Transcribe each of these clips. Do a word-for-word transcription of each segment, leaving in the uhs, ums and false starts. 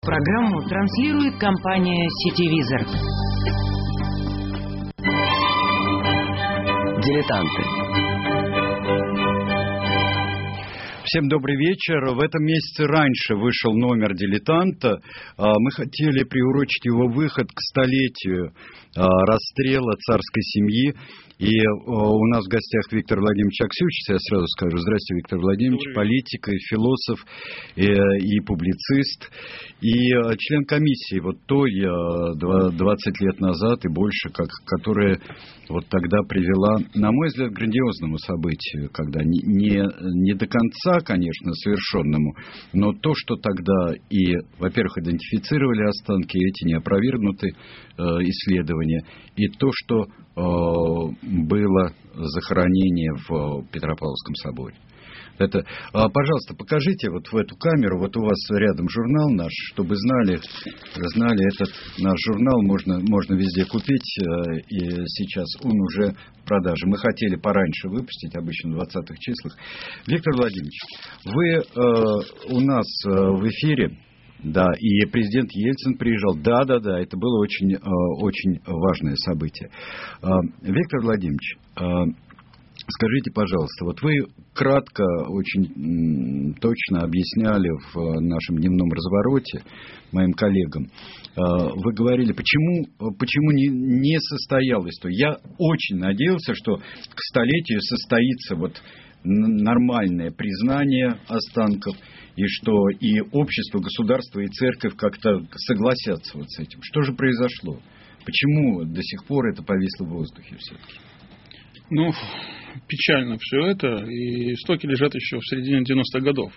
Программу транслирует компания «Сетевизор». Дилетанты. Всем добрый вечер. В этом месяце раньше вышел номер «Дилетанта». Мы хотели приурочить его выход к столетию расстрела царской семьи. И у нас в гостях Виктор Владимирович Аксючис. Я сразу скажу: здравствуйте, Виктор Владимирович, политик, и философ, и, и публицист, и член комиссии вот той двадцать лет назад и больше, как, которая вот тогда привела, на мой взгляд, к грандиозному событию, когда не, не, не до конца, конечно, совершенному, но то, что тогда и, во-первых, идентифицировали останки, эти неопровергнуты э, исследования, и то, что э, было захоронение в Петропавловском соборе. Это, пожалуйста, покажите вот в эту камеру, вот у вас рядом журнал наш, чтобы знали, знали этот наш журнал, можно, можно везде купить, и сейчас он уже в продаже. Мы хотели пораньше выпустить, обычно в двадцатых числах. Виктор Владимирович, вы э, у нас в эфире, да, и президент Ельцин приезжал, да-да-да, это было очень, э, очень важное событие. Э, Виктор Владимирович, э, скажите, пожалуйста, вот вы кратко, очень точно объясняли в нашем дневном развороте моим коллегам, вы говорили, почему, почему не, не состоялось то. Я очень надеялся, что к столетию состоится вот нормальное признание останков, и что и общество, государство, и церковь как-то согласятся вот с этим. Что же произошло? Почему до сих пор это повисло в воздухе все-таки? Ну, печально все это, и истоки лежат еще в середине девяностых годов,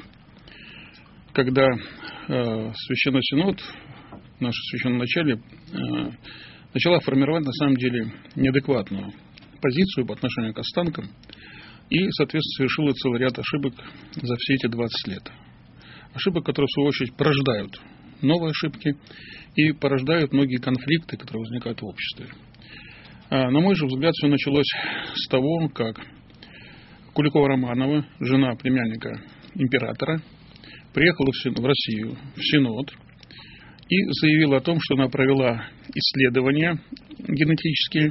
когда э, Священный Синод, наше священноначалие, э, начала формировать на самом деле неадекватную позицию по отношению к останкам и, соответственно, совершила целый ряд ошибок за все эти двадцать лет. Ошибок, которые, в свою очередь, порождают новые ошибки и порождают многие конфликты, которые возникают в обществе. На мой же взгляд, все началось с того, как Куликова-Романова, жена племянника императора, приехала в Россию, в Синод, и заявила о том, что она провела исследования генетические,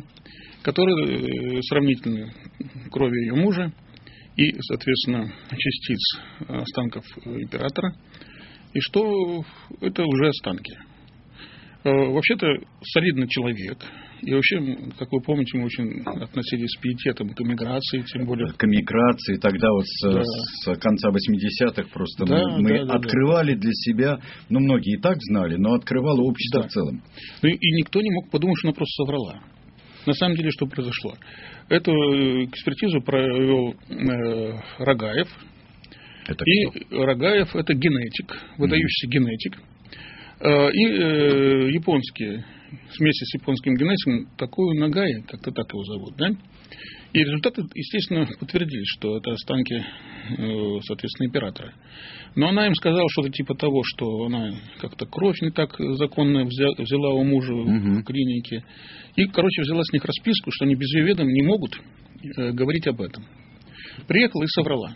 которые сравнительны крови ее мужа и, соответственно, частиц останков императора, и что это уже останки. Вообще-то солидный человек. И вообще, как вы помните, мы очень относились с пиететом к эмиграции, тем более... К эмиграции тогда вот с, да. с конца восьмидесятых просто да, мы, мы да, открывали да. для себя, ну, многие и так знали, но открывало общество да. в целом. И, и никто не мог подумать, что она просто соврала. На самом деле, что произошло? Эту экспертизу провел э, Рогаев. Это и кто? Рогаев – это генетик, выдающийся mm-hmm. генетик. Э, и э, японские... вместе с японским генетиком такую Нагаи, как-то так его зовут, да? И результаты, естественно, подтвердили, что это останки, соответственно, императора. Но она им сказала что-то типа того, что она как-то кровь не так законно взяла у мужа угу. в клинике. И, короче, взяла с них расписку, что они без ее ведома не могут говорить об этом. Приехала и соврала.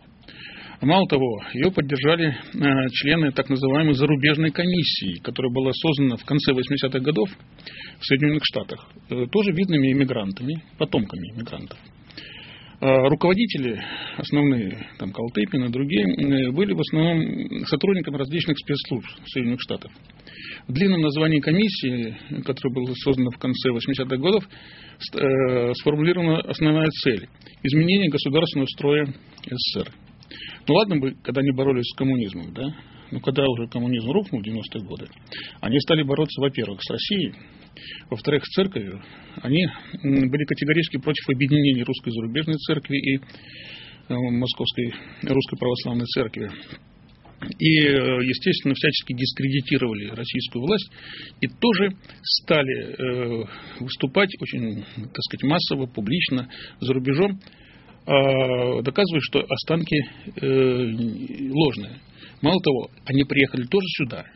Мало того, ее поддержали э, члены так называемой зарубежной комиссии, которая была создана в конце восьмидесятых годов в Соединенных Штатах, э, тоже видными иммигрантами, потомками иммигрантов. Э, руководители основные, там Калтыпин и другие, э, были в основном сотрудниками различных спецслужб Соединенных Штатов. В длинном названии комиссии, которая была создана в конце восьмидесятых годов, э, сформулирована основная цель – изменение государственного строя СССР. Ну ладно бы, когда они боролись с коммунизмом, да? Но когда уже коммунизм рухнул в девяностые годы, они стали бороться, во-первых, с Россией, во-вторых, с церковью. Они были категорически против объединения русской зарубежной церкви и московской русской православной церкви. И, естественно, всячески дискредитировали российскую власть и тоже стали выступать очень, так сказать, массово, публично за рубежом, доказывают, что останки э, ложные. Мало того, они приехали тоже сюда.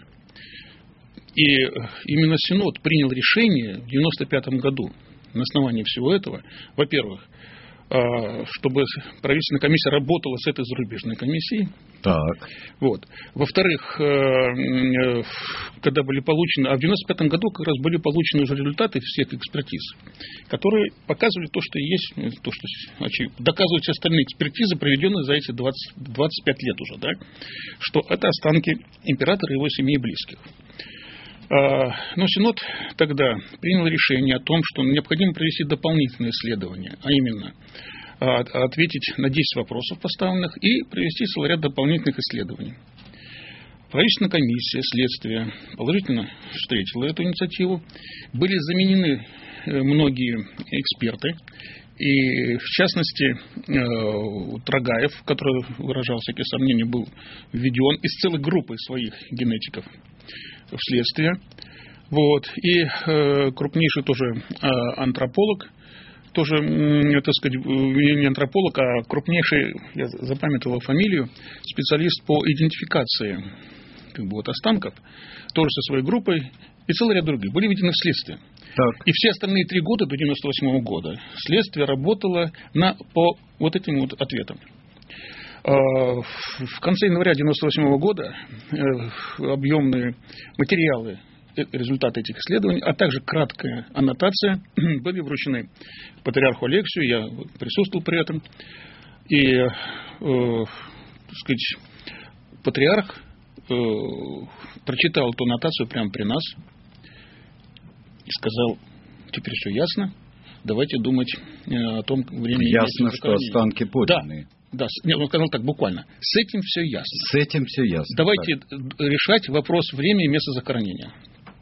И именно Синод принял решение в девяносто пятом году на основании всего этого, во-первых, чтобы правительственная комиссия работала с этой зарубежной комиссией. Так. Вот. Во-вторых, когда были получены, а в девяносто пятом году как раз были получены уже результаты всех экспертиз, которые показывали то, что есть, то, что доказывают все остальные экспертизы, проведенные за эти двадцать, двадцать пять лет уже, да, что это останки императора и его семьи и близких. Но Синод тогда принял решение о том, что необходимо провести дополнительные исследования, а именно ответить на десять вопросов поставленных и провести целый ряд дополнительных исследований. Правительственная комиссия, следствие положительно встретила эту инициативу. Были заменены многие эксперты, и в частности Рогаев, который выражал всякие сомнения, был введен из целой группы своих генетиков в следствие. Вот. И э, крупнейший тоже э, антрополог, тоже, э, так сказать, не антрополог, а крупнейший, я запамятовал фамилию, специалист по идентификации как бы, вот, останков, тоже со своей группой, и целый ряд других, были введены в следствие. Так. И все остальные три года до девяносто восьмого года следствие работало на, по вот этим вот ответам. В конце января девяносто восьмого года объемные материалы, результаты этих исследований, а также краткая аннотация были вручены патриарху Алексию, я присутствовал при этом, и, э, так сказать, патриарх э, прочитал эту аннотацию прямо при нас и сказал: теперь все ясно, давайте думать о том времени. Ясно, что останки подлинные. Да. Да, нет, он сказал так буквально. С этим все ясно. С этим все ясно. Давайте так решать вопрос времени и места захоронения.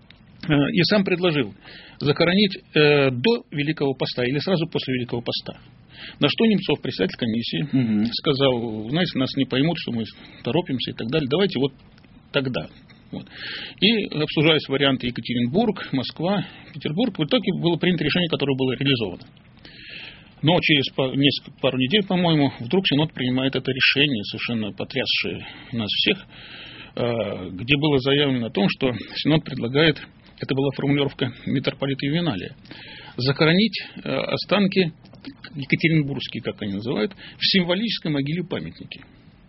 И сам предложил захоронить э, до Великого Поста или сразу после Великого Поста. На что Немцов, председатель комиссии, угу. сказал: знаете, нас не поймут, что мы торопимся и так далее. Давайте вот тогда. Вот. И обсуждались варианты Екатеринбург, Москва, Петербург. В итоге было принято решение, которое было реализовано. Но через несколько, пару недель, по-моему, вдруг Синод принимает это решение, совершенно потрясшее нас всех, где было заявлено о том, что Синод предлагает, это была формулировка митрополита Ювеналия, захоронить останки екатеринбургские, как они называют, в символической могиле-памятнике.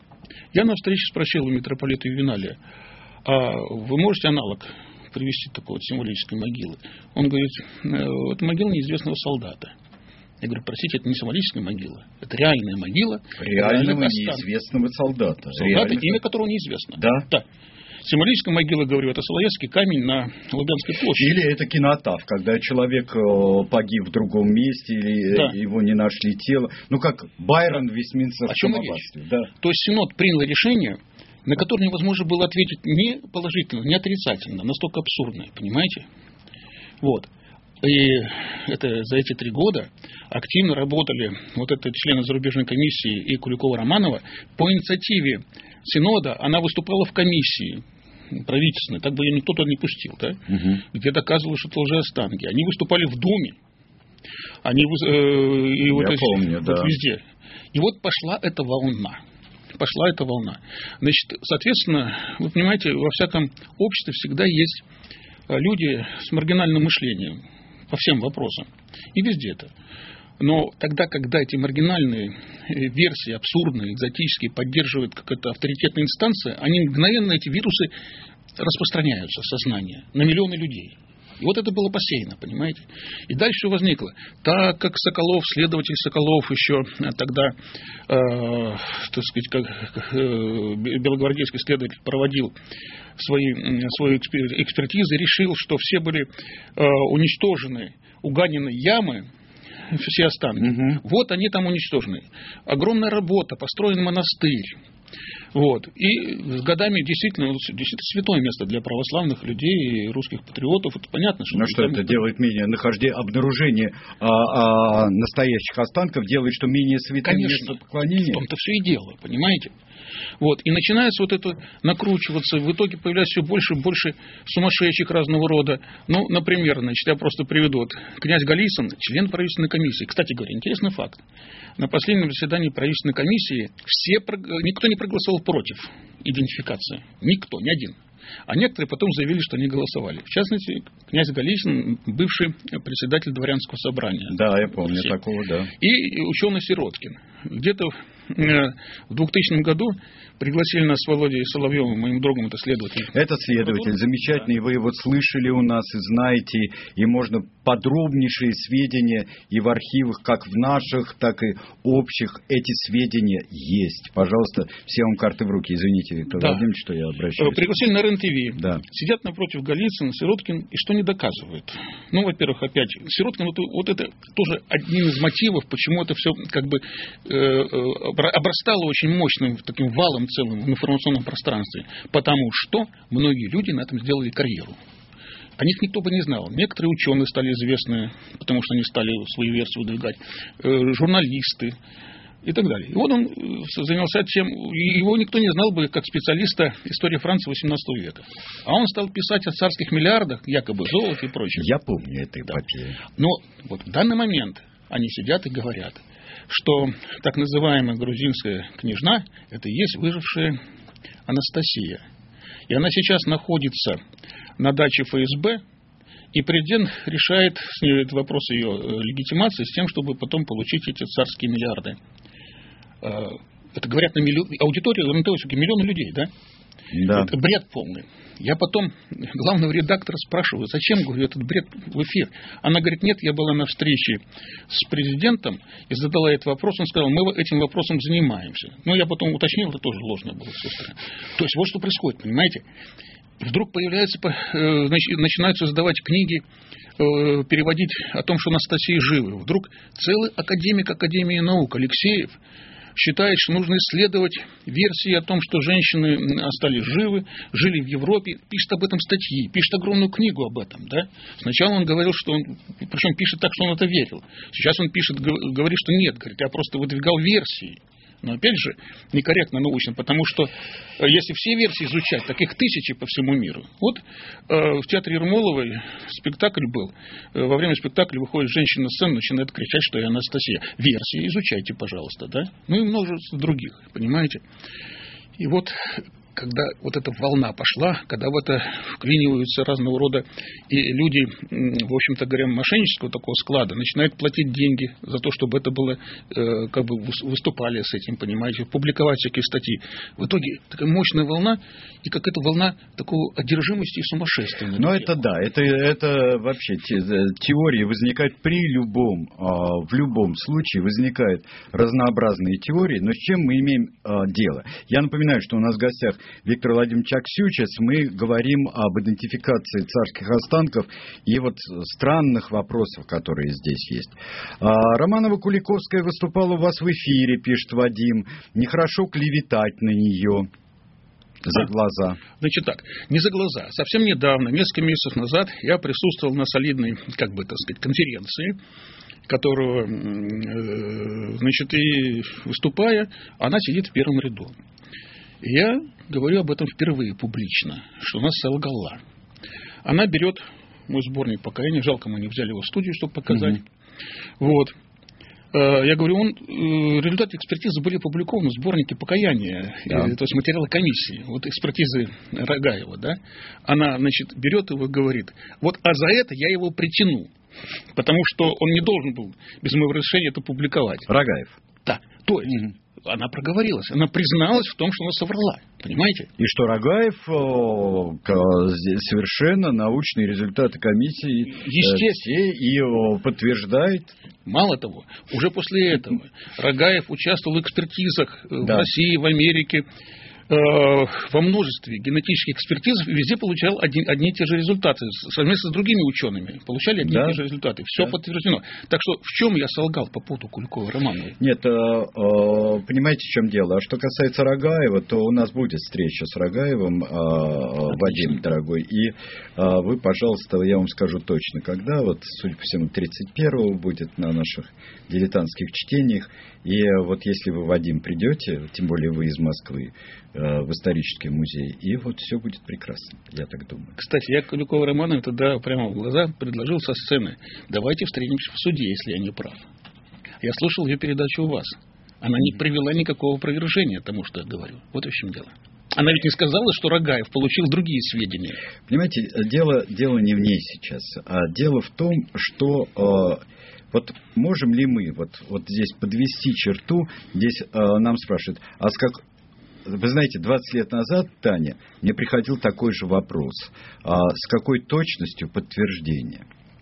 Я на встрече спросил у митрополита Ювеналия: а вы можете аналог привести такой вот символической могилы? Он говорит: это могила неизвестного солдата. Я говорю: простите, это не символическая могила, это реальная могила реального неизвестного солдата. Солдата, Реально... имя которого неизвестно. Да? Да. Символическая могила, говорю, это Соловецкий камень на Лубянской площади. Или это кинотаф, когда человек погиб в другом месте, или да. его не нашли тело. Ну, как Байрон в Вестминстерском аббатстве. Да. То есть Синод принял решение, на которое невозможно было ответить ни положительно, ни отрицательно. Настолько абсурдное, понимаете? Вот. И это, за эти три года активно работали вот это члены зарубежной комиссии и Куликова-Романова. По инициативе Синода она выступала в комиссии правительственной, так бы ее никто туда не пустил, да? Угу. Где доказывалось, что это лжеостанки. Они выступали в Думе, они э, и вот, Я эти, помню, вот да. везде. И вот пошла эта волна. Пошла эта волна. Значит, соответственно, вы понимаете, во всяком обществе всегда есть люди с маргинальным мышлением по всем вопросам. И везде это. Но тогда, когда эти маргинальные версии, абсурдные, экзотические, поддерживает какая-то авторитетная инстанция, они мгновенно, эти вирусы, распространяются в сознание на миллионы людей. И вот это было посеяно, понимаете? И дальше возникло. Так как Соколов, следователь Соколов еще тогда, э, так сказать, как э, белогвардейский следователь проводил свои, свои экспертизы, решил, что все были э, уничтожены, угонены ямы, все останки. Угу. Вот они там уничтожены. Огромная работа, построен монастырь. Вот. И с годами действительно, действительно святое место для православных людей и русских патриотов. Это понятно, что... Ну что это делает менее нахождение, обнаружение а, а, настоящих останков делает, что менее святое место поклонения? В том-то все и дело, понимаете? Вот. И начинается вот это накручиваться, в итоге появляется все больше и больше сумасшедших разного рода. Ну, например, значит, я просто приведу. Вот, князь Голицын, член правительственной комиссии. Кстати говоря, интересный факт. На последнем заседании правительственной комиссии все, никто не проголосовал против идентификации. Никто, ни один. А некоторые потом заявили, что они голосовали. В частности, князь Голицын, бывший председатель дворянского собрания. Да, я помню России. Такого, да. И ученый Сироткин. Где-то в двухтысячном году пригласили нас с Володей Соловьевым, моим другом, это следователь. Это следователь, замечательный, вы его слышали у нас и знаете, и можно подробнейшие сведения и в архивах, как в наших, так и общих, эти сведения есть. Пожалуйста, все вам карты в руки. Извините, Виктор да. Владимирович, что я обращаюсь. Пригласили на РЕН-ТВ. Да. Сидят напротив Голицын, Сироткин, и что не доказывают? Ну, во-первых, опять, Сироткин, вот, вот это тоже один из мотивов, почему это все как бы э, обрастало очень мощным таким валом целым в информационном пространстве. Потому что многие люди на этом сделали карьеру. О них никто бы не знал. Некоторые ученые стали известны, потому что они стали свою версию выдвигать. Э, журналисты и так далее. И вот он занялся тем, его никто не знал бы как специалиста истории Франции восемнадцатого века. А он стал писать о царских миллиардах, якобы золоте и прочее. Я помню это эпопею. Да. Но вот в данный момент они сидят и говорят, что так называемая грузинская княжна – это и есть выжившая Анастасия. И она сейчас находится на даче эф эс бэ, и президент решает с ней этот вопрос ее легитимации с тем, чтобы потом получить эти царские миллиарды. Это говорят на миллион, аудитория миллионы людей, да? Да. Это бред полный. Я потом главного редактора спрашиваю, зачем, говорю, этот бред в эфир. Она говорит, нет, я была на встрече с президентом и задала этот вопрос. Он сказал, мы этим вопросом занимаемся. Но я потом уточнил, это тоже ложное было с той стороны. То есть вот что происходит, понимаете? Вдруг появляются, начинают создавать книги, переводить о том, что Анастасия жива. Вдруг целый академик Академии наук Алексеев считает, что нужно исследовать версии о том, что женщины остались живы, жили в Европе, пишет об этом статьи, пишет огромную книгу об этом. Да? Сначала он говорил, что он, причем пишет так, что он это верил. Сейчас он пишет, говорит, что нет, говорит, я просто выдвигал версии. Но опять же, некорректно научно, потому что если все версии изучать, таких тысячи по всему миру. Вот э, в театре Ермоловой спектакль был. Э, во время спектакля выходит женщина на сцену, начинает кричать, что я Анастасия. Версии изучайте, пожалуйста, да? Ну и множество других, понимаете? И вот когда вот эта волна пошла, когда в это вклиниваются разного рода и люди, в общем-то говоря, мошеннического такого склада, начинают платить деньги за то, чтобы это было, э, как бы выступали с этим, понимаете, публиковать всякие статьи. В итоге такая мощная волна, и как эта волна такого одержимости и сумасшествия. Ну, это да, это, это вообще те, теории возникают при любом, э, в любом случае возникают разнообразные теории, но с чем мы имеем э, дело? Я напоминаю, что у нас в гостях Виктор Владимирович Аксючес, мы говорим об идентификации царских останков и вот странных вопросов, которые здесь есть. Романова-Куликовская выступала у вас в эфире, пишет Вадим. Нехорошо клеветать на нее за глаза. Значит так, не за глаза. Совсем недавно, несколько месяцев назад, я присутствовал на солидной, как бы так сказать, конференции, которую, значит, и выступая, она сидит в первом ряду. И я говорю об этом впервые публично, что она солгала. Она берет мой сборник покаяния, жалко, мы не взяли его в студию, чтобы показать. Угу. Вот. Я говорю, он, результаты экспертизы были опубликованы в сборнике покаяния, да. То есть материалы комиссии, вот экспертизы Рогаева, да. Она, значит, берет его и говорит, вот, а за это я его притяну, потому что он не должен был без моего разрешения это публиковать. Рогаев. Да, то есть... Угу. Она проговорилась, она призналась в том, что она соврала, понимаете? И что Рогаев о, совершенно научные результаты комиссии естественно и о, подтверждает. Мало того, уже после этого Рогаев участвовал в экспертизах да. в России, в Америке, э, во множестве генетических экспертиз, везде получал одни, одни и те же результаты, совместно с другими учеными, получали одни да. и те же результаты. Все да. подтверждено. Так что в чем я солгал по поводу Куликовой-Романовой? Нет, э, э, понимаете, в чем дело? А что касается Рогаева, то у нас будет встреча с Рогаевым, э, Вадим, дорогой, и э, вы, пожалуйста, я вам скажу точно, когда, вот, судя по всему, тридцать первого будет на наших дилетантских чтениях, и вот если вы, Вадим, придете, тем более вы из Москвы, в исторический музей, и вот все будет прекрасно, я так думаю. Кстати, я Куликовой-Романовой тогда прямо в глаза предложил со сцены, давайте встретимся в суде, если я не прав. Я слушал ее передачу у вас. Она не привела никакого опровержения тому, что я говорю. Вот в чем дело. Она ведь не сказала, что Рагаев получил другие сведения. Понимаете, дело, дело не в ней сейчас. А дело в том, что э, вот можем ли мы вот, вот здесь подвести черту, здесь э, нам спрашивают, а с как... Вы знаете, двадцать лет назад, Таня, мне приходил такой же вопрос. А с какой точностью подтверждения?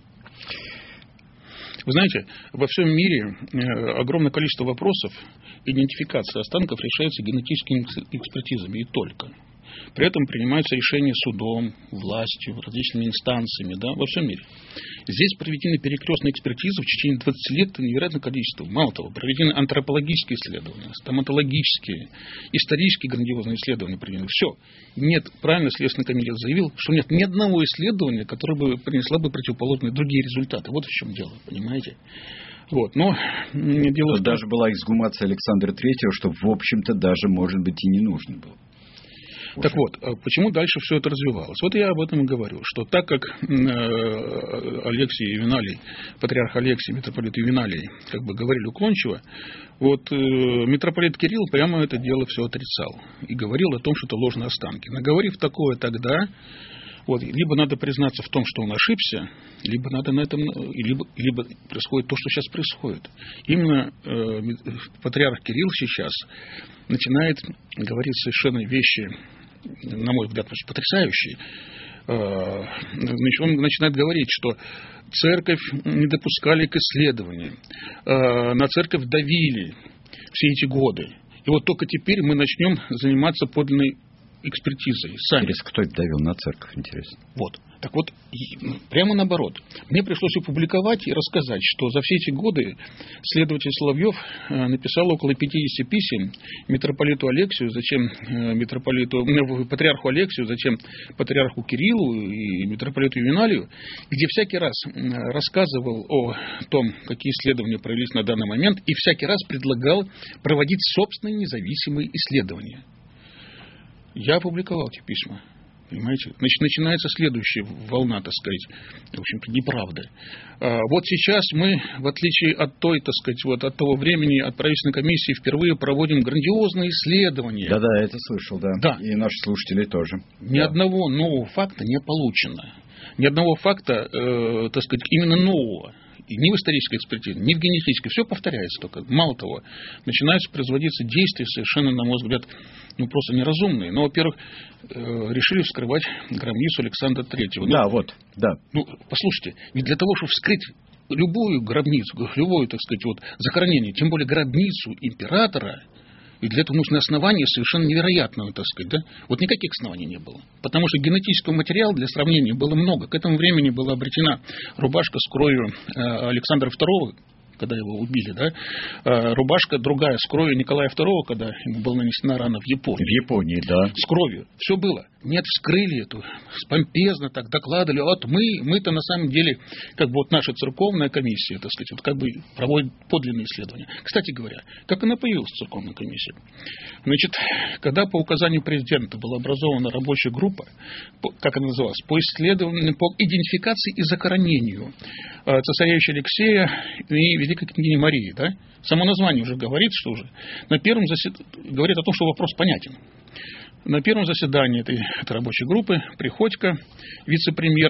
Вы знаете, во всем мире огромное количество вопросов идентификации останков решается генетическими экспертизами и только. При этом принимаются решения судом, властью, различными инстанциями, да, во всем мире. Здесь проведены перекрестные экспертизы в течение двадцати лет, это невероятное количество. Мало того, проведены антропологические исследования, стоматологические, исторические грандиозные исследования проведены. Все. Нет, правильно Следственный комитет заявил, что нет ни одного исследования, которое бы принесло бы противоположные другие результаты. Вот в чем дело, понимаете? Вот, но дело в том... Даже была эксгумация Александра Третьего, что, в общем-то, даже, может быть, и не нужно было. Так вот, почему дальше все это развивалось? Вот я об этом и говорю, что так как э, Алексий Ювеналий, патриарх Алексий, митрополит Ювеналий, как бы говорили уклончиво, вот э, митрополит Кирилл прямо это дело все отрицал и говорил о том, что это ложные останки. Наговорив такое тогда, вот, либо надо признаться в том, что он ошибся, либо надо на этом, либо, либо происходит то, что сейчас происходит. Именно э, патриарх Кирилл сейчас начинает говорить совершенно вещи, на мой взгляд, потрясающие. Значит, он начинает говорить, что церковь не допускали к исследованию, на церковь давили все эти годы. И вот только теперь мы начнем заниматься подлинной экспертизой сами. Интересно, кто это давил на церковь, интересно? Вот. Так вот, прямо наоборот. Мне пришлось опубликовать и рассказать, что за все эти годы следователь Соловьев написал около пятидесяти писем митрополиту Алексию, затем митрополиту, патриарху Алексию, затем патриарху Кириллу и митрополиту Ювеналию, где всякий раз рассказывал о том, какие исследования провелись на данный момент, и всякий раз предлагал проводить собственные независимые исследования. Я опубликовал эти письма. Понимаете? Значит, начинается следующая волна, так сказать, в общем-то, неправды. А вот сейчас мы, в отличие от той, так сказать, вот от того времени, от правительственной комиссии, впервые проводим грандиозные исследования. Да-да, это слышал, да. Да. И наши слушатели тоже. Ни да. одного нового факта не получено. Ни одного факта, э, так сказать, именно нового. И ни в исторической экспертизе, ни в генетической. Все повторяется только. Мало того, начинаются производиться действия совершенно, на мой взгляд, ну, просто неразумные. Но, во-первых, э, решили вскрывать гробницу Александра Третьего. Да, ну, вот, да. Ну, послушайте, ведь для того, чтобы вскрыть любую гробницу, любое, так сказать, вот, захоронение, тем более гробницу императора, и для этого нужны основания совершенно невероятного, так сказать, да? Вот никаких оснований не было. Потому что генетического материала для сравнения было много. К этому времени была обретена рубашка с кровью Александра Второго, когда его убили, да, рубашка другая с кровью Николая Второго, когда ему была нанесена рана в Японии. В Японии, да. С кровью. Все было. Нет, вскрыли эту, помпезно так докладывали. Вот мы, мы-то на самом деле, как бы вот наша церковная комиссия, так сказать, вот как бы проводит подлинные исследования. Кстати говоря, как она появилась, церковная комиссия? Значит, когда по указанию президента была образована рабочая группа, как она называлась, по исследованию, по идентификации и захоронению цесаревича Алексея и великой княгини Марии, да? Само название уже говорит, что уже на первом засед... говорит о том, что вопрос понятен. На первом заседании этой, этой рабочей группы Приходько, вице-премьер,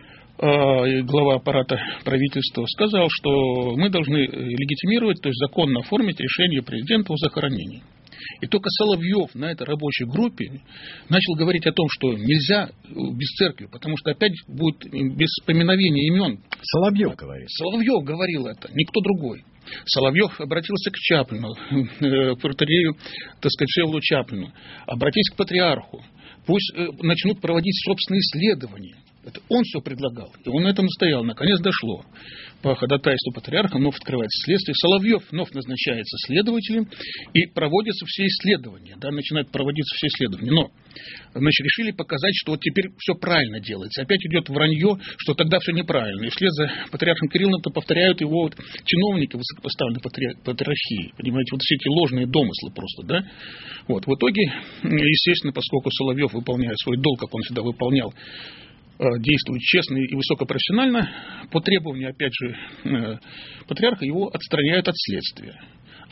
э, глава аппарата правительства, сказал, что мы должны легитимировать, то есть законно оформить решение президента о захоронении. И только Соловьев на этой рабочей группе начал говорить о том, что нельзя без церкви, потому что опять будет без поминовения имен. Соловьев говорит. Соловьев говорил это, никто другой. Соловьев обратился к Чаплину, к протоиерею, так сказать, Всеволоду Чаплину. Обратись к патриарху. Пусть начнут проводить собственные исследования. Это он все предлагал, и он на этом настоял. Наконец дошло. По ходатайству патриарха вновь открывается следствие. Соловьев вновь назначается следователем, и проводятся все исследования. Да, начинают проводиться все исследования. Но, значит, решили показать, что вот теперь все правильно делается. Опять идет вранье, что тогда все неправильно. И вслед за патриархом Кириллом-то повторяют его вот чиновники высокопоставленной патриархии. Понимаете, вот все эти ложные домыслы просто, да. Вот. В итоге, естественно, поскольку Соловьев выполняет свой долг, как он всегда выполнял, действует честно и высокопрофессионально, по требованию, опять же, патриарха его отстраняют от следствия.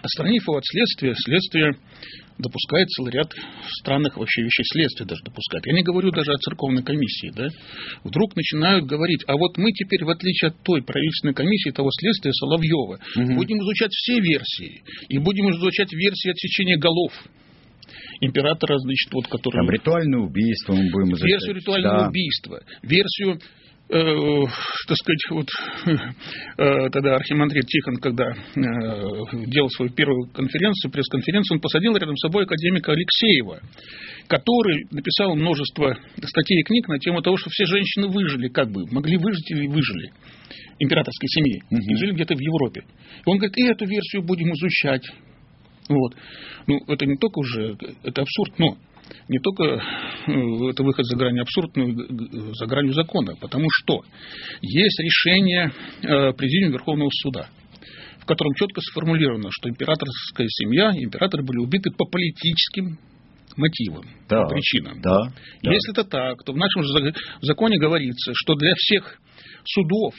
Отстранив его от следствия, следствие допускает целый ряд странных вообще вещей, следствие даже допускает. Я не говорю даже о церковной комиссии, да. Вдруг начинают говорить, а вот мы теперь, в отличие от той правительственной комиссии, того следствия Соловьева, угу. будем изучать все версии, и будем изучать версии отсечения голов императора, значит, вот, который... Там ритуальное убийство мы будем изучать. Версию ритуального да. убийства, версию... Э, так сказать, вот э, тогда архимандрит Тихон, когда э, делал свою первую конференцию, пресс-конференцию, он посадил рядом с собой академика Алексеева, который написал множество статей и книг на тему того, что все женщины выжили, как бы, могли выжить или выжили императорской семьи, угу. и жили где-то в Европе. И он говорит, и эту версию будем изучать. Вот. Ну, это не только уже, это абсурд, но не только это выход за грань абсурда, но и за гранью закона. Потому что есть решение Президиума Верховного Суда, в котором четко сформулировано, что императорская семья, императоры были убиты по политическим мотивам, да, по причинам. Да, Если да. это так, то в нашем законе говорится, что для всех судов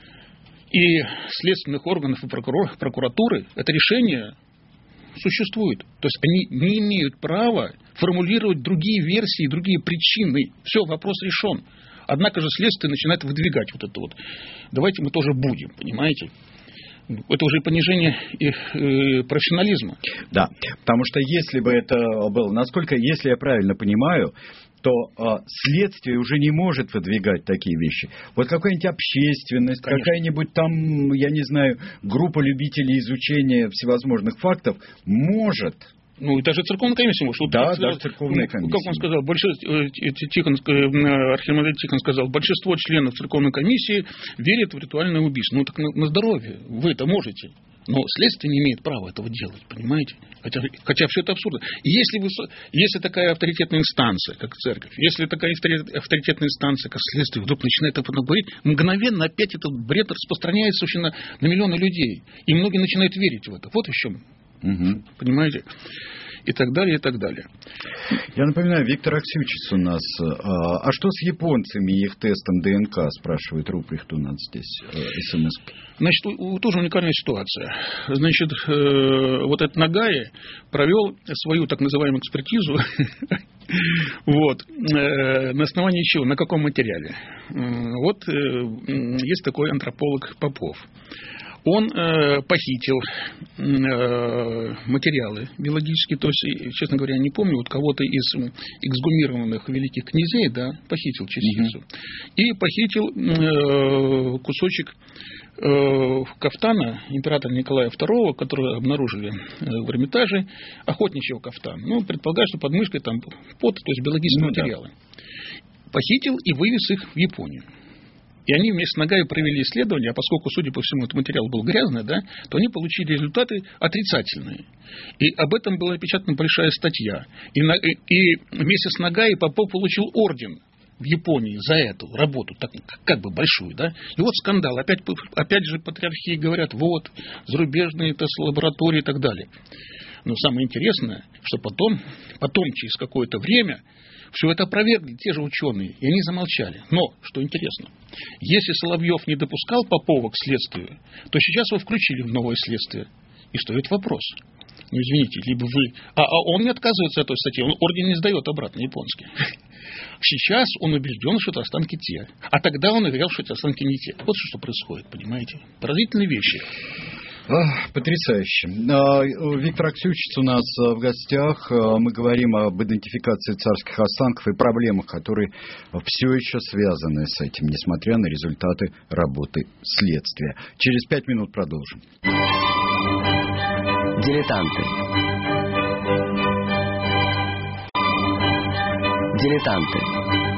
и следственных органов и прокуратуры это решение существует. То есть они не имеют права формулировать другие версии, другие причины. Все, вопрос решен. Однако же следствие начинает выдвигать вот это вот. Давайте мы тоже будем, понимаете? Это уже понижение э, профессионализма. Да, потому что если бы это было, насколько, если я правильно понимаю, то э, следствие уже не может выдвигать такие вещи. Вот какая-нибудь общественность, Конечно. какая-нибудь там, я не знаю, группа любителей изучения всевозможных фактов может... Ну, и даже церковная комиссия может. Да, вот, даже церковная комиссия. Как он сказал, большинство, Тихон, архимандрит Тихон сказал, большинство членов церковной комиссии верят в ритуальное убийство. Ну, так на, на здоровье, вы это можете. Но следствие не имеет права этого делать, понимаете? Хотя, хотя все это абсурдно. И если, вы, если такая авторитетная инстанция, как церковь, если такая авторитетная инстанция, как следствие, вдруг начинает об этом говорить, мгновенно опять этот бред распространяется вообще на, на миллионы людей. И многие начинают верить в это. Вот в чем. Угу. Понимаете? И так далее, и так далее. Я напоминаю, Виктор Аксючиц у нас. А, а что с японцами и их тестом ДНК, спрашивает Руприхт у нас здесь, СМС. Значит, тоже уникальная ситуация. Значит, вот этот Нагаи провел свою так называемую экспертизу. Вот. На основании чего? На каком материале? Вот есть такой антрополог Попов. Он э, похитил э, материалы биологические, то есть, честно говоря, не помню, вот кого-то из эксгумированных великих князей, да, похитил частицу. Mm-hmm. И похитил э, кусочек э, кафтана императора Николая второго, который обнаружили э, в Эрмитаже, охотничьего кафтана. Ну, предполагаю, что под мышкой там пот, то есть биологические ну, материалы. Да. Похитил и вывез их в Японию. И они вместе с Нагаи провели исследование, а поскольку, судя по всему, этот материал был грязный, да, то они получили результаты отрицательные. И об этом была напечатана большая статья. И, на, и, и вместе с Нагаи Попов получил орден в Японии за эту работу, так, как бы большую, да. И вот скандал. Опять, опять же патриархии говорят, вот, зарубежные лаборатории и так далее. Но самое интересное, что потом, потом через какое-то время, все это опровергли те же ученые, и они замолчали. Но, что интересно, если Соловьев не допускал Попова к следствию, то сейчас его включили в новое следствие. И встает вопрос. Ну, извините, либо вы... А, а он не отказывается от той статьи, он орден не сдает обратно японский. Сейчас он убежден, что это останки те. А тогда он говорил, что это останки не те. Вот что происходит, понимаете? Поразительные вещи. Потрясающе. Виктор Аксючиц у нас в гостях. Мы говорим об идентификации царских останков и проблемах, которые все еще связаны с этим, несмотря на результаты работы следствия. Через пять минут продолжим. Дилетанты. Дилетанты.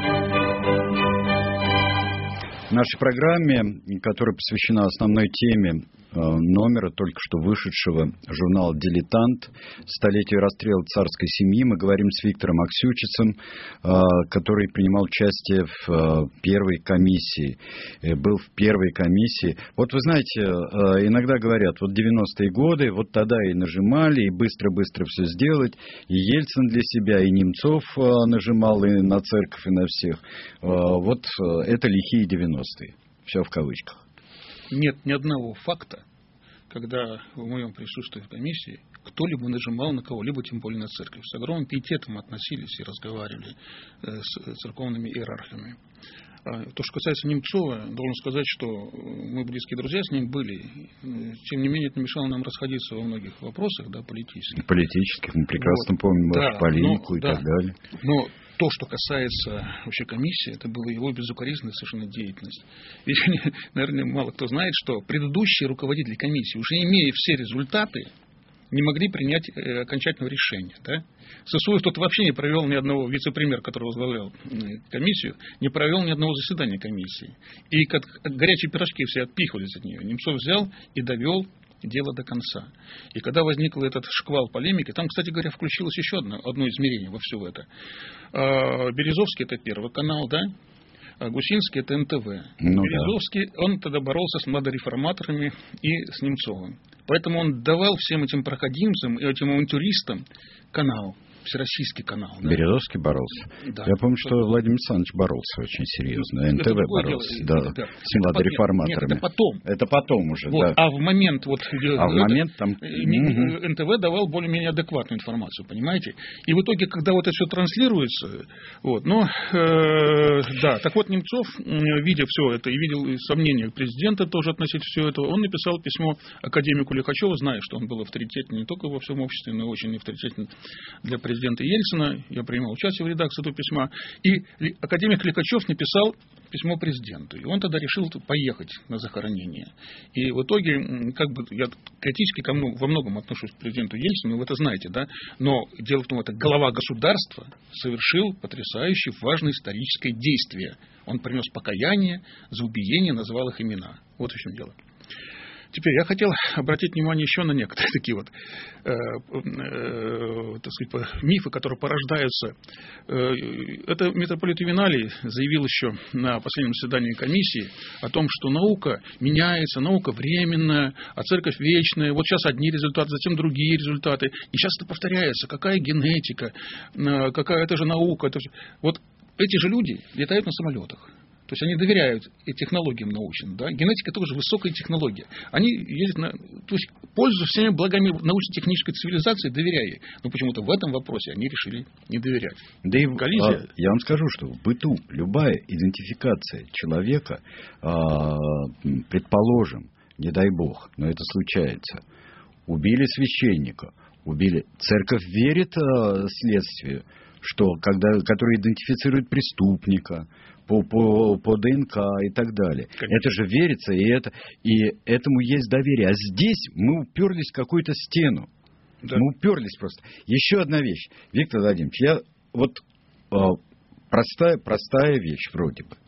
В нашей программе, которая посвящена основной теме номера только что вышедшего журнала «Дилетант», столетию расстрела царской семьи, мы говорим с Виктором Аксючицем, который принимал участие в первой комиссии, был в первой комиссии. Вот вы знаете, иногда говорят, вот девяностые годы, вот тогда и нажимали, и быстро-быстро все сделать, и Ельцин для себя, и Немцов нажимал и на церковь, и на всех. Вот это лихие девяностые. Все в кавычках. Нет ни одного факта, когда в моем присутствии в комиссии кто-либо нажимал на кого-либо, тем более на церковь. С огромным пиететом относились и разговаривали с церковными иерархами. То, что касается Немцова, должен сказать, что мы близкие друзья с ним были. Тем не менее, это мешало нам расходиться во многих вопросах, да, политических. Политических, мы прекрасно вот. помним вашу да, политику но, и да. так далее. Но то, что касается вообще комиссии, это была его безукоризненная совершенно деятельность. Ведь, наверное, мало кто знает, что предыдущие руководители комиссии, уже имея все результаты, не могли принять э, окончательного решения. Да? Сысоев тот вообще не провел ни одного, вице-премьер, который возглавлял комиссию, не провел ни одного заседания комиссии. И как горячие пирожки все отпихивались от нее. Немцов взял и довел дело до конца. И когда возник этот шквал полемики, там, кстати говоря, включилось еще одно, одно измерение во все это. Э, Березовский — это Первый канал, да? А Гусинский — это эн тэ вэ. Ну, Березовский, да. он тогда боролся с младореформаторами и с Немцовым. Поэтому он давал всем этим проходимцам и этим авантюристам канал, всероссийский канал. Да? Березовский боролся. Да. Я помню, что Владимир Александрович боролся очень серьезно. эн тэ вэ боролся, да, да. с младореформаторами. Нет, это потом. Это потом уже, вот. да. А в момент... Вот, а это, в момент там... эн тэ вэ давал более-менее адекватную информацию, понимаете? И в итоге, когда вот это все транслируется, вот, ну, э, да, так вот Немцов, видя все это и видел сомнения президента тоже относительно всего этого, он написал письмо академику Лихачеву, зная, что он был авторитетен не только во всем обществе, но и очень авторитетен для президента Ельцина. Я принимал участие в редакции этого письма. И академик Лихачев написал письмо президенту. И он тогда решил поехать на захоронение. И в итоге, как бы, я критически ко мне во многом отношусь к президенту Ельцину, вы это знаете, да? Но дело в том, что глава государства совершил потрясающее важное историческое действие. Он принес покаяние за убиение, назвал их имена. Вот в чем дело. Теперь я хотел обратить внимание еще на некоторые такие вот э, э, так сказать, мифы, которые порождаются. Э, это митрополит Ювеналий заявил еще на последнем заседании комиссии о том, что наука меняется, наука временная, а церковь вечная. Вот сейчас одни результаты, затем другие результаты. И сейчас это повторяется. Какая генетика, э, какая это же наука. Это же... Вот эти же люди летают на самолетах. То есть они доверяют и технологиям научным. Да? Генетика тоже высокая технология. Они ездят на, то есть пользуются всеми благами научно-технической цивилизации, доверяя ей. Но почему-то в этом вопросе они решили не доверять. Да и Коллизия... а, я вам скажу, что в быту любая идентификация человека, а, предположим, не дай бог, но это случается, убили священника, убили... Церковь верит а, следствию, что когда, который идентифицирует преступника по, по, по дэ эн ка и так далее. Конечно. Это же верится, и, это, и этому есть доверие. А здесь мы уперлись в какую-то стену. Да. Мы уперлись просто. Еще одна вещь. Виктор Владимирович, я вот э, простая, простая вещь вроде бы.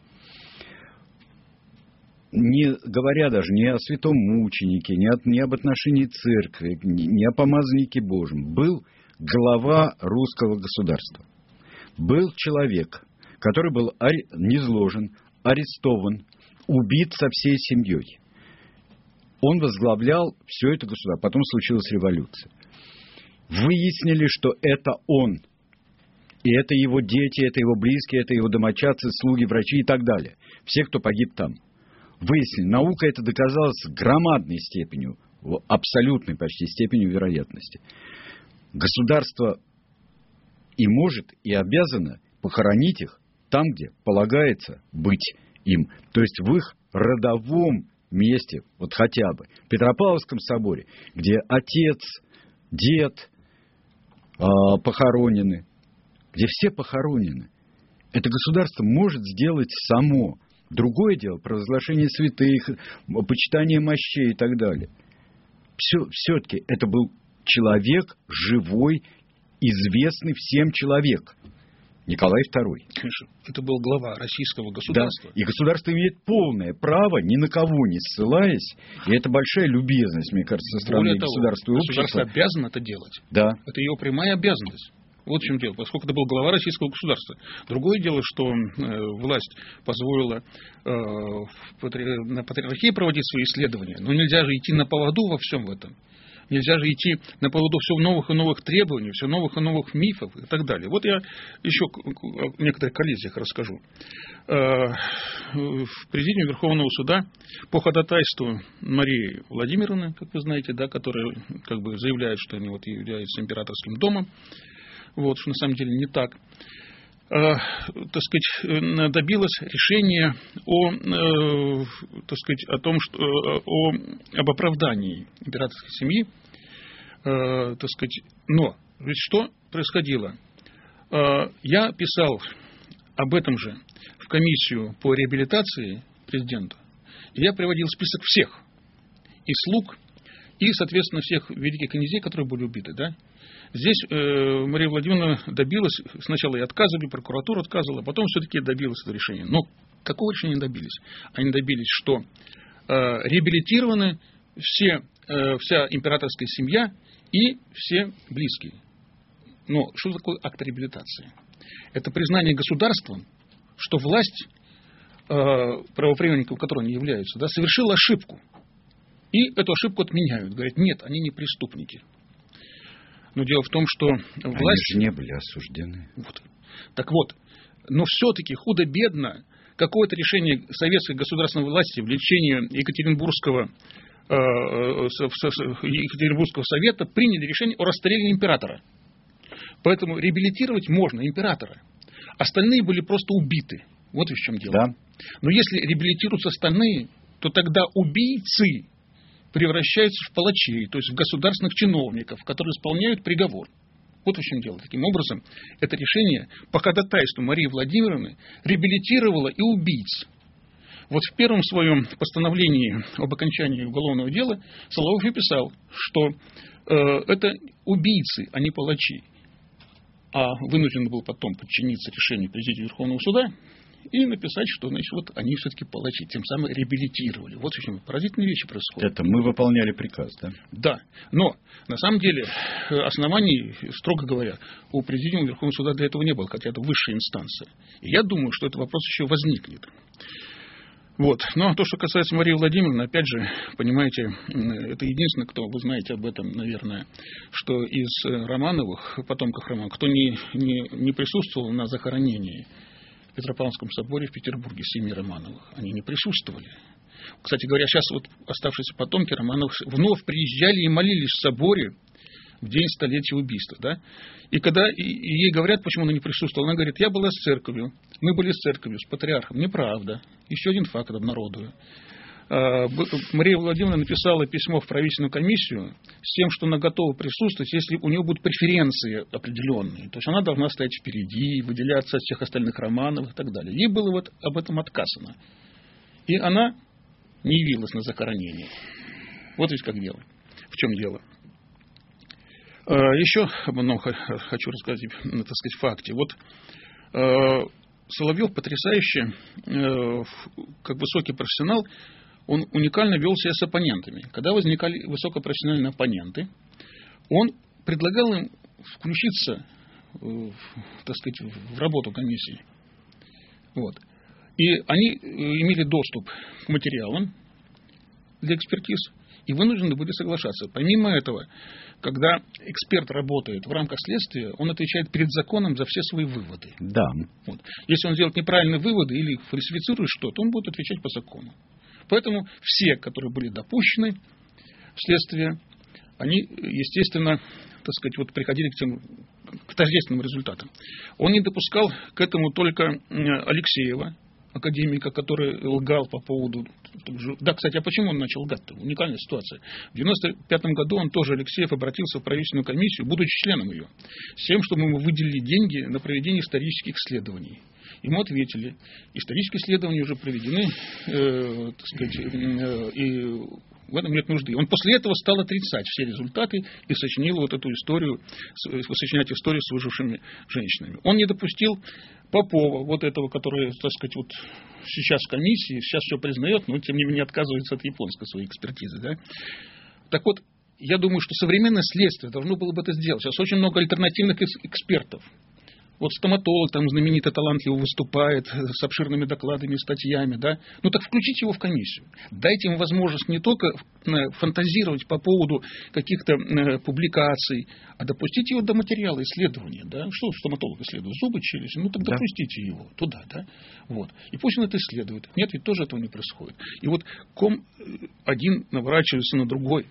Не говоря даже не о святом мученике, не, от, не об отношении церкви, не, не о помазаннике Божьем. Был глава русского государства. Был человек, который был ари... низложен, арестован, убит со всей семьей. Он возглавлял все это государство. Потом случилась революция. Выяснили, что это он. И это его дети, это его близкие, это его домочадцы, слуги, врачи и так далее. Все, кто погиб там. Выяснили, наука это доказала с громадной степенью, абсолютной почти степенью вероятности. Государство и может, и обязано похоронить их там, где полагается быть им. То есть в их родовом месте, вот хотя бы, в Петропавловском соборе, где отец, дед э, похоронены, где все похоронены. Это государство может сделать само. Другое дело, провозглашение святых, почитание мощей и так далее. Все, все-таки это был человек живой, известный всем человек. Николай второй. Конечно, это был глава российского государства. Да, и государство имеет полное право, ни на кого не ссылаясь, и это большая любезность, мне кажется, со стороны государства и общества. Государство обязано это делать. Да. Это его прямая обязанность. Вот в чем дело, поскольку это был глава российского государства. Другое дело, что э, власть позволила э, патри... на патриархии проводить свои исследования, но нельзя же идти на поводу во всем этом. Нельзя же идти на поводу все новых и новых требований, все новых и новых мифов и так далее. Вот я еще о некоторых коллизиях расскажу. В Президиуме Верховного Суда по ходатайству Марии Владимировны, как вы знаете, да, которая как бы заявляет, что они вот являются императорским домом, вот, что на самом деле не так, так сказать, добилась решения о, так сказать, о том, что о, об оправдании императорской семьи, так сказать, но ведь что происходило? Я писал об этом же в комиссию по реабилитации президента, и я приводил список всех и слуг, и, соответственно, всех великих князей, которые были убиты, да? Здесь э, Мария Владимировна добилась, сначала и отказывали, прокуратура отказывала, а потом все-таки добилась этого решения. Но какого решения добились? Они добились, что э, реабилитированы все, э, вся императорская семья и все близкие. Но что такое акт реабилитации? Это признание государством, что власть, э, правопреемником которой они являются, да, совершила ошибку. И эту ошибку отменяют. Говорят, нет, они не преступники. Но дело в том, что власть... Они же не были осуждены. Вот. Так вот, но все-таки худо-бедно какое-то решение советской государственной власти в лечении Екатеринбургского, э, Екатеринбургского совета приняли решение о расстреле императора. Поэтому реабилитировать можно императора. Остальные были просто убиты. Вот в чем дело. Да. Но если реабилитируются остальные, то тогда убийцы превращаются в палачей, то есть в государственных чиновников, которые исполняют приговор. Вот в чем дело. Таким образом, это решение по ходатайству Марии Владимировны реабилитировало и убийц. Вот в первом своем постановлении об окончании уголовного дела Соловьев и писал, что э, это убийцы, а не палачи. А вынужден был потом подчиниться решению Президиума Верховного Суда и написать, что, значит, вот они все-таки палачи, тем самым реабилитировали. Вот в чем поразительные вещи происходят. Это мы выполняли приказ, да? Да, но на самом деле оснований, строго говоря, у Президиума Верховного Суда для этого не было, хотя это высшая инстанция. И я думаю, что этот вопрос еще возникнет. Вот. Но то, что касается Марии Владимировны, опять же, понимаете, это единственное, кто, вы знаете об этом, наверное, что из Романовых, потомков Романовых, кто не, не, не присутствовал на захоронении в Петропавловском соборе в Петербурге семьи Романовых. Они не присутствовали. Кстати говоря, сейчас вот оставшиеся потомки Романовых вновь приезжали и молились в соборе в день столетия убийства. Да? И когда и, и ей говорят, почему она не присутствовала, она говорит, я была с церковью, мы были с церковью, с патриархом. Неправда. Еще один факт обнародую. Мария Владимировна написала письмо в правительственную комиссию с тем, что она готова присутствовать, если у нее будут преференции определенные. То есть она должна стоять впереди, выделяться от всех остальных Романовых и так далее. Ей было вот об этом отказано. И она не явилась на захоронение. Вот ведь как дело. В чем дело. Еще об одном хочу рассказать, так сказать, факте. Вот Соловьев потрясающе, как высокий профессионал, он уникально вел себя с оппонентами. Когда возникали высокопрофессиональные оппоненты, он предлагал им включиться, так сказать, в работу комиссии. Вот. И они имели доступ к материалам для экспертиз и вынуждены были соглашаться. Помимо этого, когда эксперт работает в рамках следствия, он отвечает перед законом за все свои выводы. Да. Вот. Если он делает неправильные выводы или фальсифицирует что-то, он будет отвечать по закону. Поэтому все, которые были допущены в следствие, они, естественно, так сказать, вот приходили к, тем, к тождественным результатам. Он не допускал к этому только Алексеева, академика, который лгал по поводу... Да, кстати, а почему он начал лгать-то? Уникальная ситуация. В девяносто пятом году он тоже, Алексеев, обратился в правительственную комиссию, будучи членом ее, с тем, чтобы ему выделили деньги на проведение исторических исследований. Ему ответили, исторические исследования уже проведены, э, так сказать, э, и в этом нет нужды. Он после этого стал отрицать все результаты и сочинил вот эту историю, сочинять историю с выжившими женщинами. Он не допустил Попова, вот этого, который, так сказать, вот сейчас в комиссии, сейчас все признает, но тем не менее отказывается от японской своей экспертизы. Да? Так вот, я думаю, что современное следствие должно было бы это сделать. Сейчас очень много альтернативных экспертов. Вот стоматолог там знаменито, талантливо выступает с обширными докладами, статьями, да. Ну так включите его в комиссию. Дайте им возможность не только фантазировать по поводу каких-то публикаций, а допустите его до материала исследования, да. Что стоматолог исследует? Зубы, челюсти? Ну так да. Допустите его туда, да. Вот. И пусть он это исследует. Нет, ведь тоже этого не происходит. И вот ком один наворачивается на другой.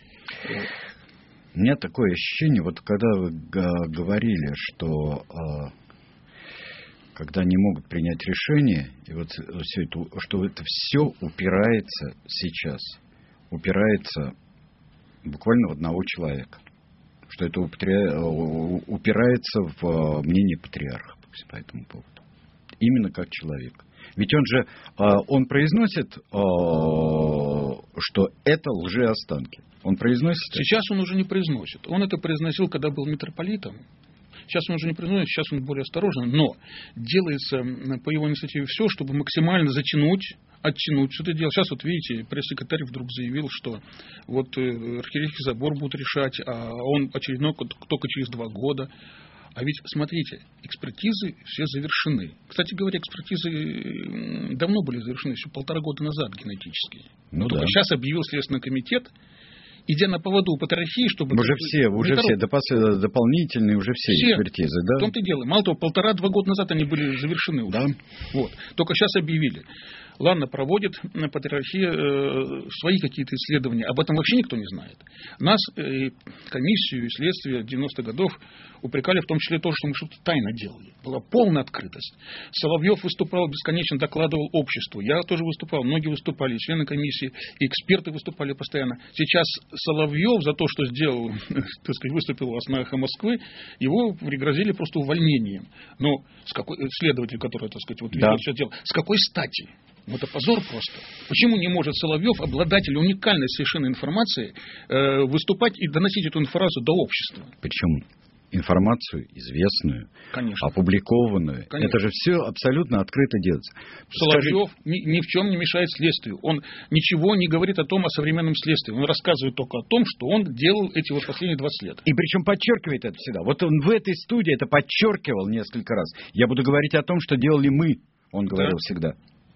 У меня такое ощущение, вот когда вы говорили, что э, когда не могут принять решение, и вот все это, что это все упирается сейчас, упирается буквально в одного человека, что это упирается в мнение патриарха по этому поводу. Именно как человек. Ведь он же, он произносит, что это лжеостанки. Он произносит Сейчас это? Он уже не произносит. Он это произносил, когда был митрополитом. Сейчас он уже не произносит, сейчас он более осторожен. Но делается по его инициативе все, чтобы максимально затянуть, оттянуть все это дело. Сейчас вот видите, пресс-секретарь вдруг заявил, что вот архиерейский собор будут решать, а он очередной только через два года. А ведь, смотрите, экспертизы все завершены. Кстати говоря, экспертизы давно были завершены, еще полтора года назад генетические. Ну, только да. Сейчас объявил Следственный комитет, идя на поводу у патриархии, чтобы... Уже все, уже все допос... дополнительные, уже все, все экспертизы, да? В том-то и дело. Мало того, полтора-два года назад они были завершены уже. Да. Вот. Только сейчас объявили. Ладно, проводит патриархия э, свои какие-то исследования. Об этом вообще никто не знает. Нас, э, комиссию и следствие девяностых годов упрекали в том числе тоже, что мы что-то тайно делали. Была полная открытость. Соловьев выступал бесконечно, докладывал обществу. Я тоже выступал, многие выступали, члены комиссии, эксперты выступали постоянно. Сейчас Соловьев за то, что сделал, так сказать, выступил у вас на «Эхо Москвы», его пригрозили просто увольнением. Но с какой, следователь, который, так сказать, вот да. все делал, с какой стати? Ну, это позор просто. Почему не может Соловьев, обладатель уникальной совершенно информации, э, выступать и доносить эту информацию до общества? Почему? Информацию известную, Конечно. Опубликованную. Конечно. Это же все абсолютно открыто делается. Соловьев Скажи... ни, ни в чем не мешает следствию. Он ничего не говорит о том, о современном следствии. Он рассказывает только о том, что он делал эти вот последние двадцать лет. И причем подчеркивает это всегда. Вот он в этой студии это подчеркивал несколько раз. Я буду говорить о том, что делали мы, он говорил да. всегда.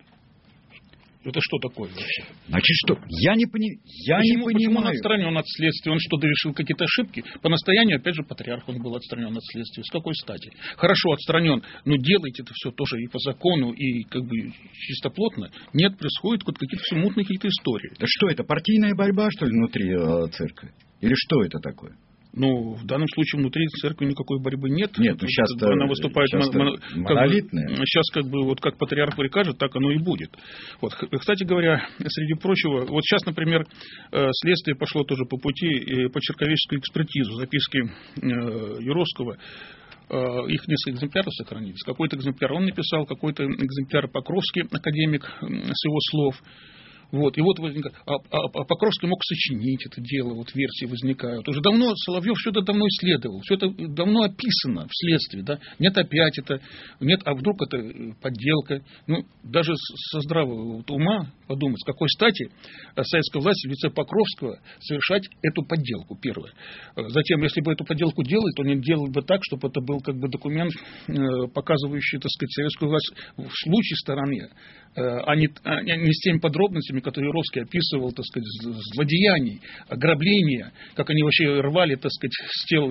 Это что такое вообще? Значит, что? Я не, пони... Я почему, не понимаю. Почему он отстранен от следствия? Он что, довершил какие-то ошибки? По настоянию, опять же, патриарх, он был отстранен от следствия. С какой стати? Хорошо, отстранен, но делайте это все тоже и по закону, и как бы чистоплотно. Нет, происходит вот какие-то все мутные какие-то истории. Да что это, партийная борьба, что ли, внутри э, церкви? Или что это такое? Ну, в данном случае внутри церкви никакой борьбы нет. Нет, ну сейчас она выступает монолитная. Как бы, сейчас как бы вот как патриарх прикажет, так оно и будет. Вот. Кстати говоря, среди прочего, вот сейчас, например, следствие пошло тоже по пути по черковеческую экспертизу, записки Юровского. Их несколько экземпляров сохранились. Какой-то экземпляр он написал, какой-то экземпляр Покровский, академик, с его слов. Вот, и вот возникает, а, а, а Покровский мог сочинить это дело, вот версии возникают. Уже давно Соловьев все это давно исследовал, все это давно описано в следствии, да. Нет, опять это, нет, а вдруг это подделка. Ну, даже со здравого ума подумать, с какой стати советская власть в лице Покровского совершать эту подделку, первое. Затем, если бы эту подделку делали, то они делали бы так, чтобы это был как бы документ, показывающий, так сказать, советскую власть в случае стороны, а не, а не с теми подробностями, которые Юровский описывал, так сказать, злодеяний, ограбления, как они вообще рвали, так сказать, с тел.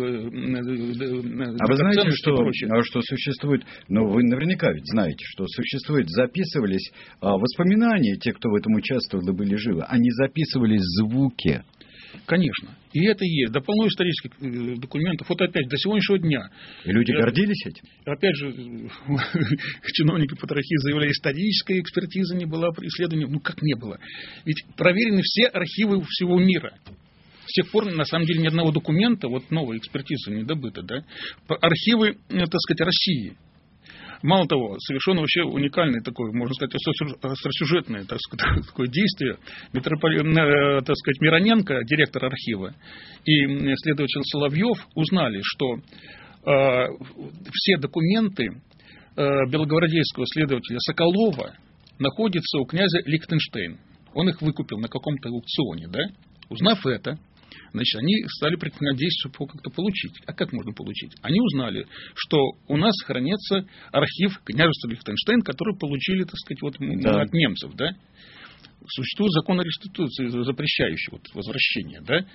А вы знаете, что, что существует, ну вы наверняка ведь знаете, что существует, записывались а, воспоминания тех, кто в этом участвовал и были живы, они записывались звуки. Конечно. И это и есть. Да полно исторических документов. Вот опять, до сегодняшнего дня. И люди я, гордились этим? Опять же, чиновники патриархии заявляли, историческая экспертиза не была, исследования. Ну, как не было? Ведь проверены все архивы всего мира. С тех пор, на самом деле, ни одного документа, вот новая экспертиза не добыта, да? Архивы, так сказать, России. Мало того, совершенно вообще уникальное такое, можно сказать, остросюжетное, так сказать, такое действие. Митрополит, так сказать, Мироненко, директор архива, и следователь Соловьев узнали, что э, все документы э, белогвардейского следователя Соколова находятся у князя Лихтенштейна. Он их выкупил на каком-то аукционе, да? Узнав это, Значит, они стали предпринимать действия по как-то получить. А как можно получить? Они узнали, что у нас хранится архив княжества Лихтенштейн, который получили, так сказать, вот, да. от немцев. Да? Существует закон о реституции, запрещающий вот, возвращение. Да?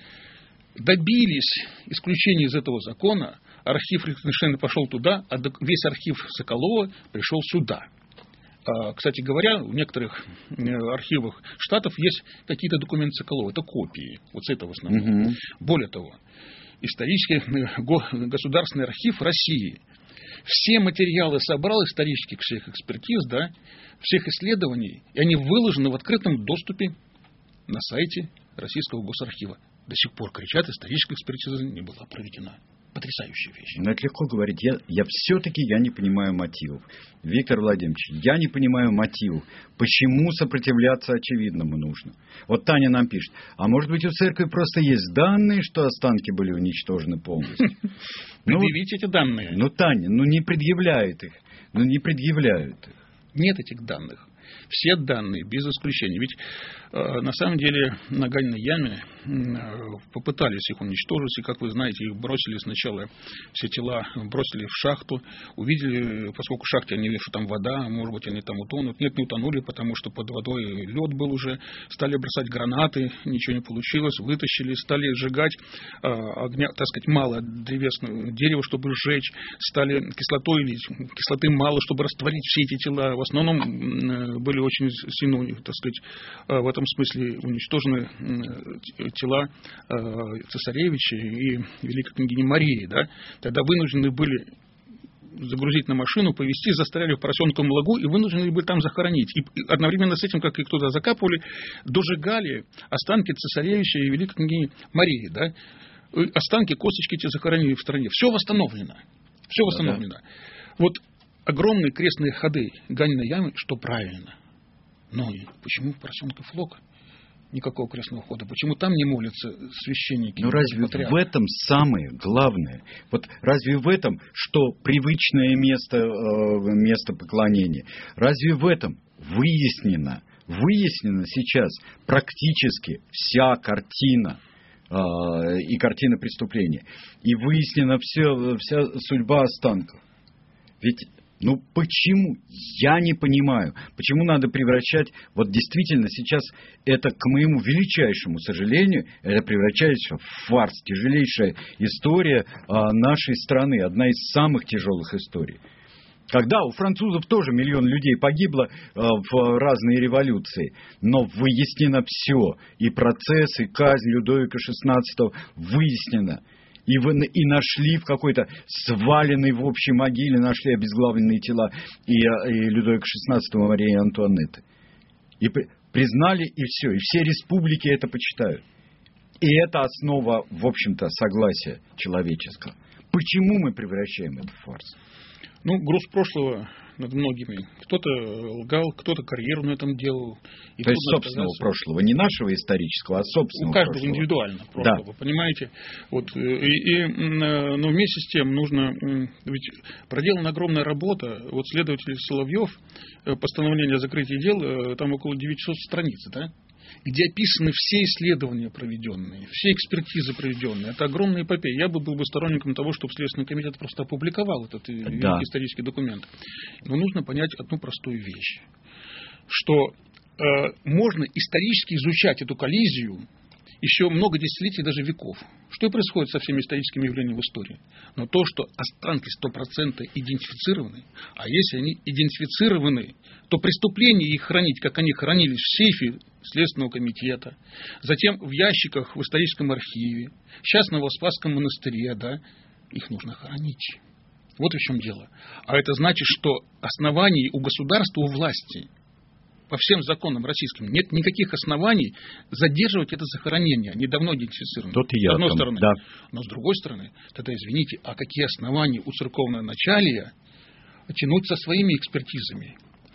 Добились исключения из этого закона, архив Лихтенштейна пошел туда, а весь архив Соколова пришел сюда. Кстати говоря, в некоторых архивах Штатов есть какие-то документы Соколова. Это копии. Вот с этого основного. Угу. Более того, исторический государственный архив России все материалы собрал исторических всех экспертиз, да, всех исследований, и они выложены в открытом доступе на сайте Российского госархива. До сих пор кричат, историческая экспертиза не была проведена. Потрясающая вещь. Но это легко говорить. Я, я все-таки я не понимаю мотивов. Виктор Владимирович, я не понимаю мотивов. Почему сопротивляться очевидному нужно? Вот Таня нам пишет. А может быть, у церкви просто есть данные, что останки были уничтожены полностью? Предъявите эти данные. Ну, Таня, ну не предъявляют их. Ну не предъявляют их. Нет этих данных. Все данные, без исключения. Ведь э, на самом деле на Ганиной яме э, попытались их уничтожить, и, как вы знаете, их бросили сначала, все тела бросили в шахту, увидели, поскольку в шахте они видят, что там вода, может быть, они там утонут. Нет, не утонули, потому что под водой лед был уже, стали бросать гранаты, ничего не получилось, вытащили, стали сжигать э, огня, так сказать, мало древесного дерева, чтобы сжечь, стали кислотой лить, кислоты мало, чтобы растворить все эти тела. В основном э, были очень сильно у них, так сказать, в этом смысле уничтожены тела цесаревича и великой княгини Марии. Да? Тогда вынуждены были загрузить на машину, повезти, застряли в поросенковом лагу и вынуждены были там захоронить. И одновременно с этим, как их туда закапывали, дожигали останки цесаревича и великой княгини Марии. Да? Останки, косточки эти захоронили в стране. Все восстановлено. Все восстановлено. Да, да. Вот огромные крестные ходы Ганиной ямы, что правильно. Но почему поросенков лог? Никакого крестного хода. Почему там не молятся священники? Ну разве патриарх? В этом самое главное? Вот разве в этом, что привычное место, место поклонения? Разве в этом выяснено, выяснена сейчас практически вся картина и картина преступления? И выяснена вся, вся судьба останков? Ведь ну почему? Я не понимаю. Почему надо превращать... Вот действительно сейчас это, к моему величайшему сожалению, это превращается в фарс. Тяжелейшая история а, нашей страны. Одна из самых тяжелых историй. Когда у французов тоже миллион людей погибло а, в разные революции. Но выяснено все. И процесс, и казнь Людовика шестнадцатого выяснено. И, вы, и нашли в какой-то сваленной в общей могиле, нашли обезглавленные тела и, и Людовика шестнадцатого, Марии Антуанетты. И при, признали, и все. И все республики это почитают. И это основа, в общем-то, согласия человеческого. Почему мы превращаем это в фарс? Ну, груз прошлого над многими. Кто-то лгал, кто-то карьеру на этом делал. И то есть собственного оказаться... прошлого, не нашего исторического, а собственного прошлого. У каждого прошлого. Индивидуально прошлого, да. Понимаете? Вот, и, и, но вместе с тем нужно... Ведь проделана огромная работа. Вот следователь Соловьев, постановление о закрытии дел, там около девятисот страниц, да? Где описаны все исследования проведенные, все экспертизы проведенные. Это огромная эпопея. Я бы был бы сторонником того, чтобы Следственный комитет просто опубликовал этот да. великий исторический документ. Но нужно понять одну простую вещь, что э, можно исторически изучать эту коллизию еще много десятилетий, даже веков. Что и происходит со всеми историческими явлениями в истории. Но то, что останки сто процентов идентифицированы, а если они идентифицированы, то преступления их хранить, как они хранились в сейфе Следственного комитета, затем в ящиках в историческом архиве, сейчас на Новоспасском монастыре, да, их нужно хранить. Вот в чем дело. А это значит, что оснований у государства, у власти, по всем законам российским, нет никаких оснований задерживать это захоронение. Они давно идентифицированы. Тот и я с одной там, стороны. Да. Но с другой стороны, тогда извините, а какие основания у церковного началия тянуть со своими экспертизами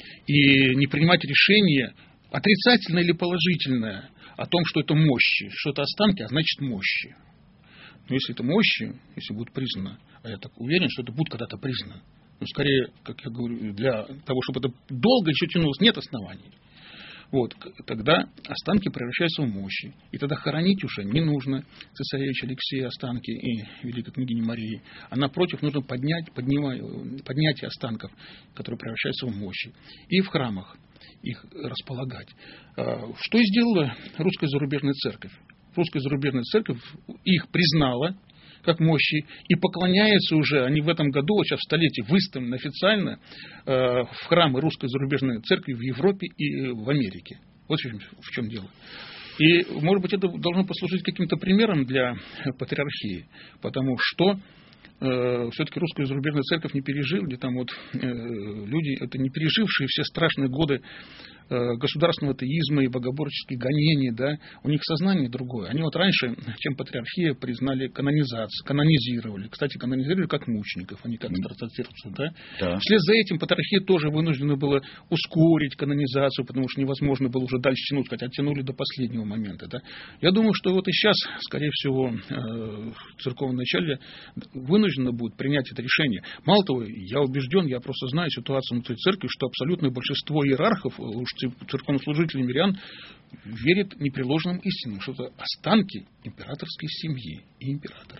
и не принимать решение, отрицательное или положительное, о том, что это мощи, что это останки, а значит мощи. Но если это мощи, если будет признано, а я так уверен, что это будет когда-то признано, но скорее, как я говорю, для того, чтобы это долго еще тянулось, нет оснований. Вот, тогда останки превращаются в мощи. И тогда хоронить уже не нужно цесаревича Алексея останки и великой княгини Марии. А напротив, нужно поднять, поднимать, поднятие останков, которые превращаются в мощи. И в храмах их располагать. Что и сделала русская зарубежная церковь. Русская зарубежная церковь их признала как мощи, и поклоняются уже, они в этом году, вот сейчас в столетии, выставлены официально э, в храмы русской зарубежной церкви в Европе и в Америке. Вот в чем, в чем дело. И, может быть, это должно послужить каким-то примером для патриархии, потому что э, все-таки русская зарубежная церковь не пережила, где там вот э, люди, это не пережившие все страшные годы государственного атеизма и богоборческих гонений, да, у них сознание другое. Они вот раньше, чем патриархия, признали канонизацию, канонизировали. Кстати, канонизировали как мучеников, а не как староцерковцев, да. Да. Вслед за этим патриархия тоже вынуждена была ускорить канонизацию, потому что невозможно было уже дальше тянуть, хотя тянули до последнего момента, да. Я думаю, что вот и сейчас, скорее всего, церковное начальство вынуждено будет принять это решение. Мало того, я убежден, я просто знаю ситуацию внутри церкви, что абсолютное большинство иерархов, уж церковнослужители мирян, верят непреложным истинам, что это останки императорской семьи и императора.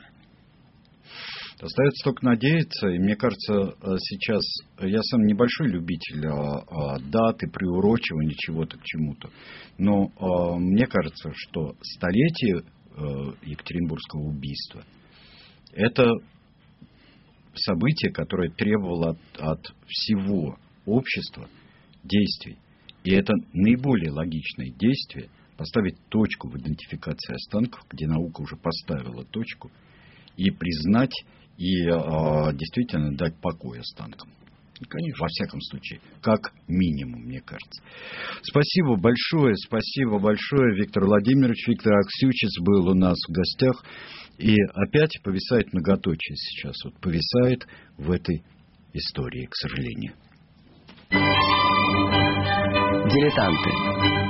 Остается только надеяться, и мне кажется, сейчас я сам небольшой любитель а, а, даты, приурочивания чего-то к чему-то, но а, мне кажется, что столетие а, Екатеринбургского убийства — это событие, которое требовало от, от всего общества действий. И это наиболее логичное действие — поставить точку в идентификации останков, где наука уже поставила точку, и признать, и э, действительно дать покой останкам. Конечно. Во всяком случае, как минимум, мне кажется. Спасибо большое, спасибо большое. Виктор Владимирович, Виктор Аксючиц был у нас в гостях. И опять повисает многоточие сейчас. Вот повисает в этой истории, к сожалению. Дилетанты.